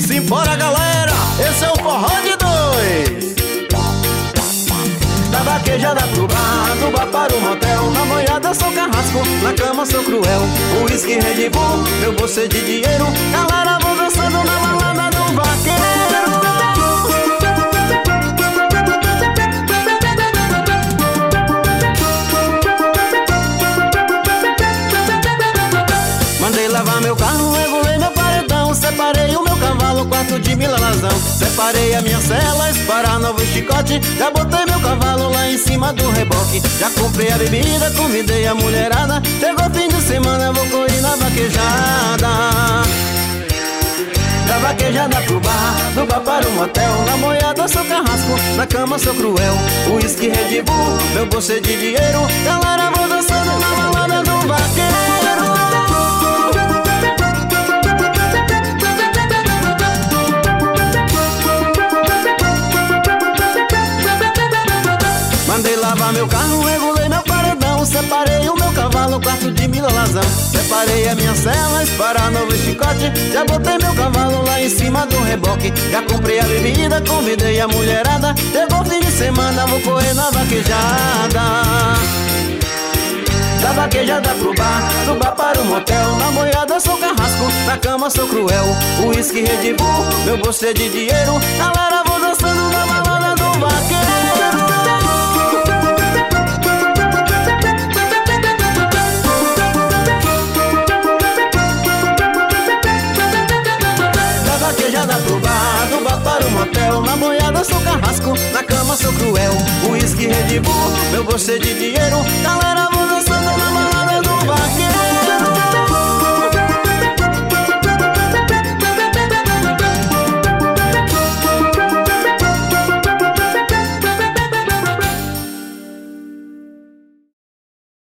Simbora, galera, esse é o forró de dois. Da vaquejada pro bar, do bar para o motel. Na banhada sou carrasco, na cama sou cruel. O uísque Red Bull, eu vou ser de dinheiro. Galera, vou dançando na balada do vaqueiro. Mandei lavar meu carro, regulei meu paredão. Separei o meu cavalo, quarto de milalazão. Separei a minha cela, para novo chicote. Já botei meu cavalo lá em cima do reboque. Já comprei a bebida, convidei a mulherada. Chegou fim de semana, vou correr na vaquejada. Da vaquejada pro bar, do bar para o motel. Na boiada sou carrasco, na cama sou cruel. O uísque Red Bull, meu bolso de dinheiro. Galera, vou dançando na balada do vaqueiro. Mandei lavar meu carro, regulei meu paredão. Separei o meu cavalo, quarto de milalazão. Separei a minha cela, para novo chicote. Já botei meu cavalo lá em cima do reboque. Já comprei a bebida, convidei a mulherada. Chegou fim de semana, vou correr na vaquejada. Da vaquejada pro bar, do bar para o motel. Na boiada sou carrasco, na cama sou cruel. O uísque Red Bull, meu bolso é de dinheiro. Galera, vou dançando na balada do vaqueiro. Vaquejada pro bar, do bar para o motel. Na boiada sou carrasco, na cama sou cruel. O uísque Red Bull, meu bolso é de dinheiro. Galera,